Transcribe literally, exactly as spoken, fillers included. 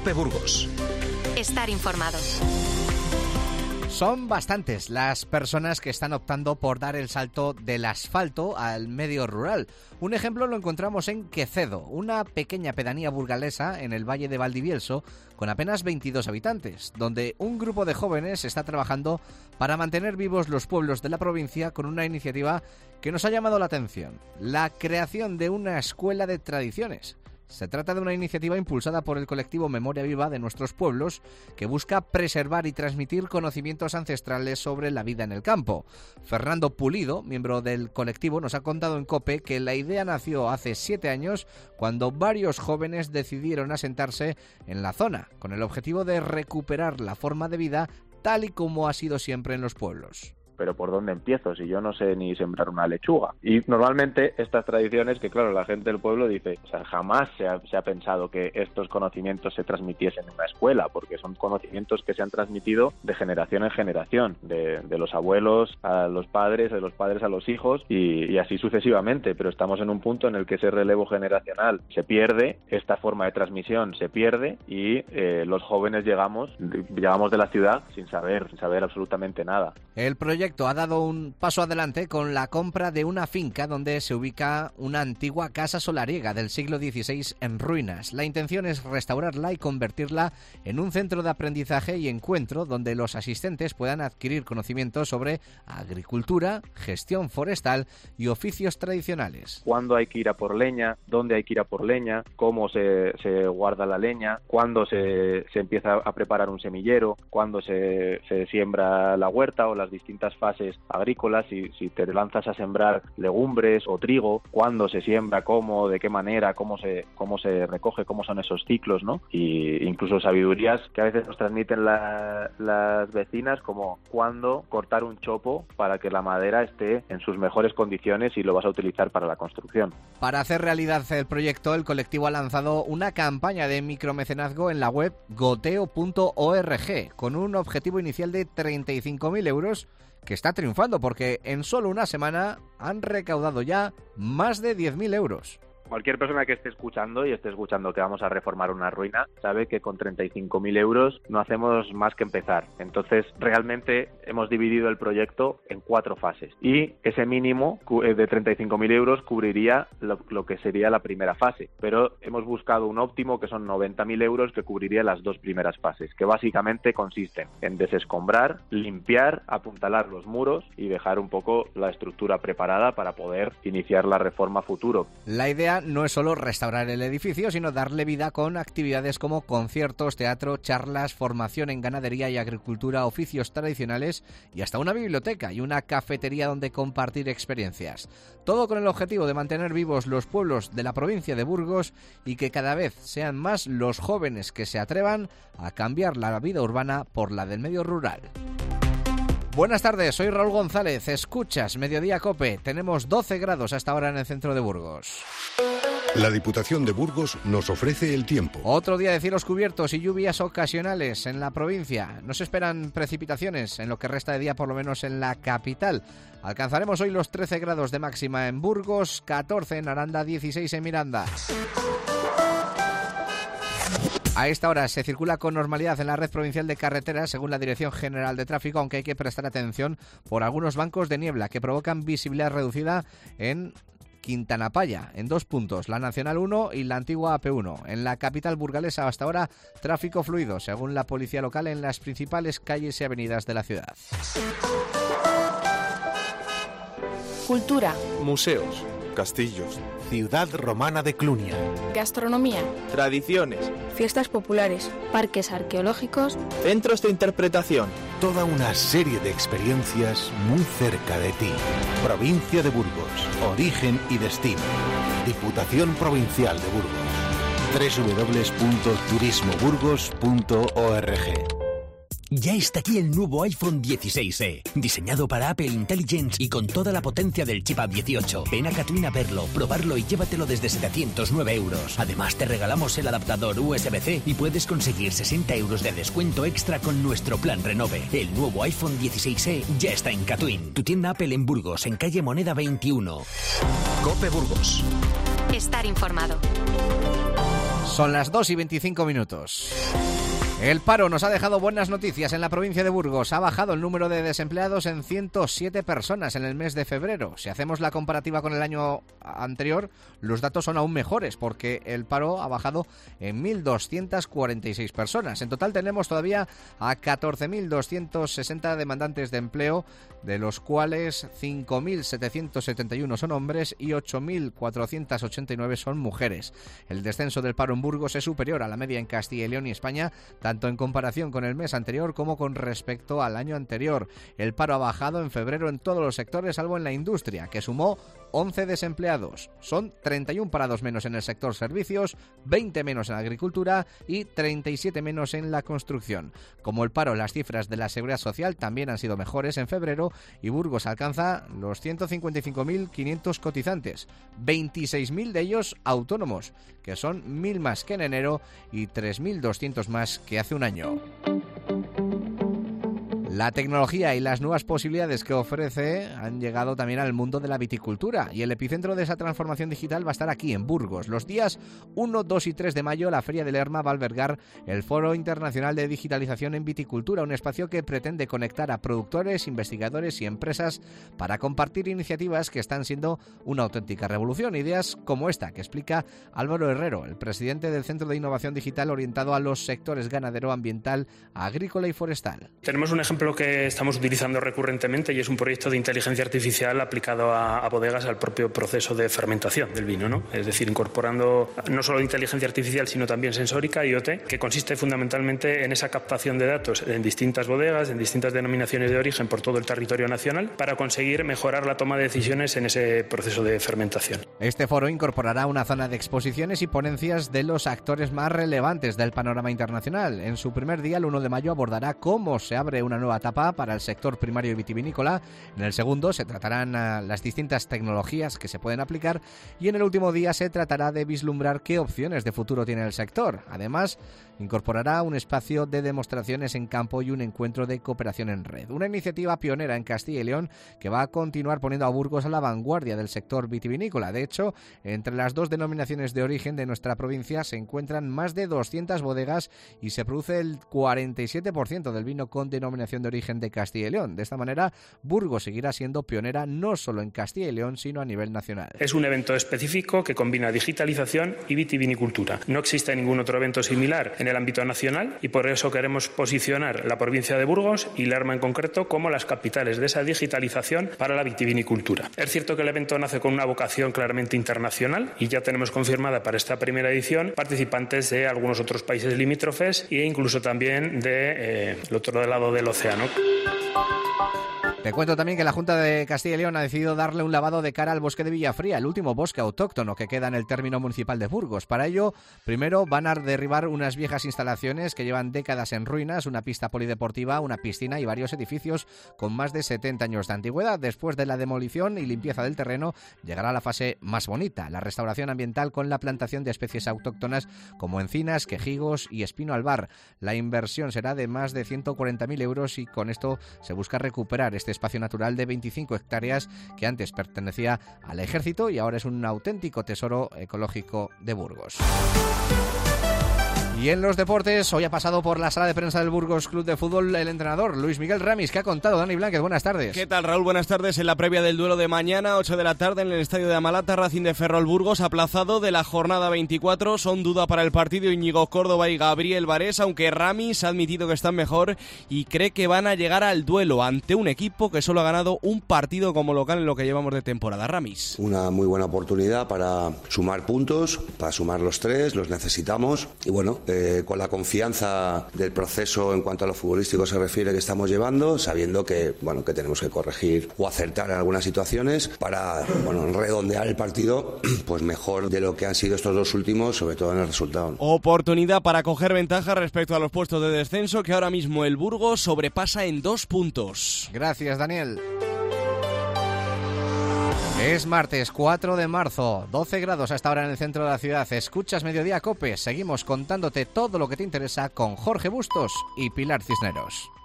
COPE Burgos. Estar informado. Son bastantes las personas que están optando por dar el salto del asfalto al medio rural. Un ejemplo lo encontramos en Quecedo, una pequeña pedanía burgalesa en el Valle de Valdivielso con apenas veintidós habitantes, donde un grupo de jóvenes está trabajando para mantener vivos los pueblos de la provincia con una iniciativa que nos ha llamado la atención: la creación de una escuela de tradiciones. Se trata de una iniciativa impulsada por el colectivo Memoria Viva de Nuestros Pueblos, que busca preservar y transmitir conocimientos ancestrales sobre la vida en el campo. Fernando Pulido, miembro del colectivo, nos ha contado en COPE que la idea nació hace siete años cuando varios jóvenes decidieron asentarse en la zona, con el objetivo de recuperar la forma de vida tal y como ha sido siempre en los pueblos. Pero ¿por dónde empiezo si yo no sé ni sembrar una lechuga? Y normalmente estas tradiciones, que claro, la gente del pueblo dice, o sea, jamás se ha, se ha pensado que estos conocimientos se transmitiesen en una escuela, porque son conocimientos que se han transmitido de generación en generación, de, de los abuelos a los padres, de los padres a los hijos y, y así sucesivamente. Pero estamos en un punto en el que ese relevo generacional se pierde, esta forma de transmisión se pierde y eh, los jóvenes llegamos, llegamos de la ciudad sin saber, sin saber absolutamente nada. El proyecto ha dado un paso adelante con la compra de una finca donde se ubica una antigua casa solariega del siglo dieciséis en ruinas. La intención es restaurarla y convertirla en un centro de aprendizaje y encuentro donde los asistentes puedan adquirir conocimientos sobre agricultura, gestión forestal y oficios tradicionales. ¿Cuándo hay que ir a por leña? ¿Dónde hay que ir a por leña? ¿Cómo se, se guarda la leña? ¿Cuándo se, se empieza a preparar un semillero? ¿Cuándo se, se siembra la huerta o las distintas fases agrícolas? Si, si te lanzas a sembrar legumbres o trigo, cuándo se siembra, cómo, de qué manera, cómo se cómo se recoge, cómo son esos ciclos, ¿no? Y incluso sabidurías que a veces nos transmiten la, las vecinas, como cuándo cortar un chopo para que la madera esté en sus mejores condiciones y lo vas a utilizar para la construcción. Para hacer realidad el proyecto, el colectivo ha lanzado una campaña de micromecenazgo en la web goteo punto org con un objetivo inicial de treinta y cinco mil euros que está triunfando porque en solo una semana han recaudado ya más de diez mil euros. Cualquier persona que esté escuchando y esté escuchando que vamos a reformar una ruina sabe que con treinta y cinco mil euros no hacemos más que empezar. Entonces, realmente hemos dividido el proyecto en cuatro fases y ese mínimo de treinta y cinco mil euros cubriría lo, lo que sería la primera fase. Pero hemos buscado un óptimo que son noventa mil euros que cubriría las dos primeras fases, que básicamente consisten en desescombrar, limpiar, apuntalar los muros y dejar un poco la estructura preparada para poder iniciar la reforma futuro. La idea no es solo restaurar el edificio, sino darle vida con actividades como conciertos, teatro, charlas, formación en ganadería y agricultura, oficios tradicionales y hasta una biblioteca y una cafetería donde compartir experiencias. Todo con el objetivo de mantener vivos los pueblos de la provincia de Burgos y que cada vez sean más los jóvenes que se atrevan a cambiar la vida urbana por la del medio rural. Buenas tardes, soy Raúl González, escuchas Mediodía COPE. Tenemos doce grados hasta ahora en el centro de Burgos. La Diputación de Burgos nos ofrece el tiempo. Otro día de cielos cubiertos y lluvias ocasionales en la provincia. No se esperan precipitaciones en lo que resta de día, por lo menos en la capital. Alcanzaremos hoy los trece grados de máxima en Burgos, catorce en Aranda, dieciséis en Miranda. A esta hora se circula con normalidad en la red provincial de carreteras según la Dirección General de Tráfico, aunque hay que prestar atención por algunos bancos de niebla que provocan visibilidad reducida en Quintana Paya, en dos puntos, la Nacional uno y la antigua A P uno. En la capital burgalesa hasta ahora tráfico fluido, según la policía local, en las principales calles y avenidas de la ciudad. Cultura. Museos. Castillos. Ciudad romana de Clunia. Gastronomía. Tradiciones. Fiestas populares. Parques arqueológicos. Centros de interpretación. Toda una serie de experiencias muy cerca de ti. Provincia de Burgos. Origen y destino. Diputación Provincial de Burgos. doble u doble u doble u punto turismo burgos punto org. Ya está aquí el nuevo iPhone dieciséis e, diseñado para Apple Intelligence y con toda la potencia del chip A dieciocho. Ven a Catwin a verlo, probarlo y llévatelo desde setecientos nueve euros. Además te regalamos el adaptador U S B C y puedes conseguir sesenta euros de descuento extra con nuestro plan Renove. El nuevo iPhone dieciséis e ya está en Catwin, tu tienda Apple en Burgos, en calle Moneda veintiuno. COPE Burgos. Estar informado. Son las dos y veinticinco minutos. El paro nos ha dejado buenas noticias en la provincia de Burgos. Ha bajado el número de desempleados en ciento siete personas en el mes de febrero. Si hacemos la comparativa con el año anterior, los datos son aún mejores porque el paro ha bajado en mil doscientas cuarenta y seis personas. En total tenemos todavía a catorce mil doscientos sesenta demandantes de empleo, de los cuales cinco mil setecientos setenta y uno son hombres y ocho mil cuatrocientos ochenta y nueve son mujeres. El descenso del paro en Burgos es superior a la media en Castilla y León y España, tanto en comparación con el mes anterior como con respecto al año anterior. El paro ha bajado en febrero en todos los sectores, salvo en la industria, que sumó once desempleados. Son treinta y uno parados menos en el sector servicios, veinte menos en la agricultura y treinta y siete menos en la construcción. Como el paro, las cifras de la Seguridad Social también han sido mejores en febrero y Burgos alcanza los ciento cincuenta y cinco mil quinientos cotizantes, veintiséis mil de ellos autónomos, que son mil más que en enero y tres mil doscientos más que hace un año. La tecnología y las nuevas posibilidades que ofrece han llegado también al mundo de la viticultura y el epicentro de esa transformación digital va a estar aquí en Burgos. Los días uno, dos y tres de mayo la Feria de Lerma va a albergar el Foro Internacional de Digitalización en Viticultura, un espacio que pretende conectar a productores, investigadores y empresas para compartir iniciativas que están siendo una auténtica revolución. Ideas como esta que explica Álvaro Herrero, el presidente del Centro de Innovación Digital orientado a los sectores ganadero, ambiental, agrícola y forestal. Tenemos un ejemplo que estamos utilizando recurrentemente y es un proyecto de inteligencia artificial aplicado a, a bodegas, al propio proceso de fermentación del vino, ¿no? Es decir, incorporando no solo inteligencia artificial sino también sensórica, I O T, que consiste fundamentalmente en esa captación de datos en distintas bodegas, en distintas denominaciones de origen por todo el territorio nacional para conseguir mejorar la toma de decisiones en ese proceso de fermentación. Este foro incorporará una zona de exposiciones y ponencias de los actores más relevantes del panorama internacional. En su primer día, el uno de mayo, abordará cómo se abre una nueva etapa para el sector primario y vitivinícola. En el segundo se tratarán uh, las distintas tecnologías que se pueden aplicar y en el último día se tratará de vislumbrar qué opciones de futuro tiene el sector. Además, incorporará un espacio de demostraciones en campo y un encuentro de cooperación en red. Una iniciativa pionera en Castilla y León que va a continuar poniendo a Burgos a la vanguardia del sector vitivinícola. De hecho, entre las dos denominaciones de origen de nuestra provincia se encuentran más de doscientas bodegas y se produce el cuarenta y siete por ciento del vino con denominación de origen de Castilla y León. De esta manera, Burgos seguirá siendo pionera no solo en Castilla y León, sino a nivel nacional. Es un evento específico que combina digitalización y vitivinicultura. No existe ningún otro evento similar en el ámbito nacional y por eso queremos posicionar la provincia de Burgos y Lerma en concreto como las capitales de esa digitalización para la vitivinicultura. Es cierto que el evento nace con una vocación claramente internacional y ya tenemos confirmada para esta primera edición participantes de algunos otros países limítrofes e incluso también de eh, el otro lado del océano. Te cuento también que la Junta de Castilla y León ha decidido darle un lavado de cara al bosque de Villafría, el último bosque autóctono que queda en el término municipal de Burgos. Para ello, primero van a derribar unas viejas instalaciones que llevan décadas en ruinas, una pista polideportiva, una piscina y varios edificios con más de setenta años de antigüedad. Después de la demolición y limpieza del terreno, llegará la fase más bonita, la restauración ambiental con la plantación de especies autóctonas como encinas, quejigos y espino albar. La inversión será de más de ciento cuarenta mil euros y con esto se busca recuperar este espacio natural de veinticinco hectáreas que antes pertenecía al ejército y ahora es un auténtico tesoro ecológico de Burgos. Y en los deportes, hoy ha pasado por la sala de prensa del Burgos Club de Fútbol el entrenador Luis Miguel Ramis. ¿Qué ha contado Dani Blanquez? Buenas tardes. ¿Qué tal, Raúl? Buenas tardes. En la previa del duelo de mañana, ocho de la tarde, en el estadio de Amalata, Racing de Ferrol Burgos, aplazado de la jornada veinticuatro. Son duda para el partido Íñigo Córdoba y Gabriel Varés, aunque Ramis ha admitido que están mejor y cree que van a llegar al duelo ante un equipo que solo ha ganado un partido como local en lo que llevamos de temporada. Ramis. Una muy buena oportunidad para sumar puntos, para sumar los tres, los necesitamos y bueno, eh, con la confianza confianza del proceso en cuanto a lo futbolístico se refiere que estamos llevando, sabiendo que bueno que tenemos que corregir o acertar en algunas situaciones para bueno redondear el partido pues mejor de lo que han sido estos dos últimos, sobre todo en el resultado. Oportunidad para coger ventaja respecto a los puestos de descenso que ahora mismo el Burgos sobrepasa en dos puntos. Gracias, Daniel. Es martes cuatro de marzo, doce grados hasta ahora en el centro de la ciudad. Escuchas Mediodía Cope. Seguimos contándote todo lo que te interesa con Jorge Bustos y Pilar Cisneros.